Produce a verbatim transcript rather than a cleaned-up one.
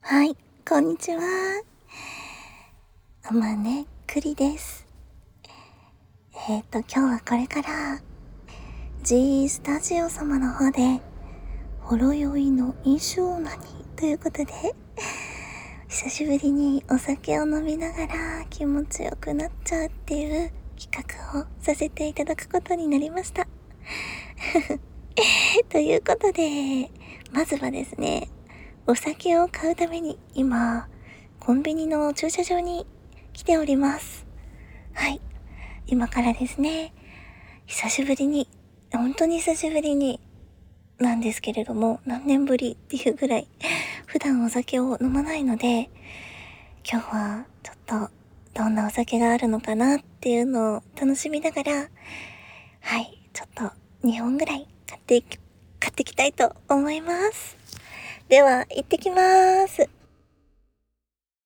はい、こんにちは。あまねくりです。えっ、ー、と、今日はこれから、G スタジオ様の方で、ほろ酔いの飲酒オーナニということで、久しぶりにお酒を飲みながら気持ちよくなっちゃうっていう企画をさせていただくことになりました。ということで、まずはですね、お酒を買うために今、コンビニの駐車場に来ております。はい。今からですね、久しぶりに、本当に久しぶりになんですけれども、何年ぶりっていうぐらい、普段お酒を飲まないので、今日はちょっとどんなお酒があるのかなっていうのを楽しみながら、はい、ちょっとにほんぐらい買っていき、買っていきたいと思います。では、行ってきます。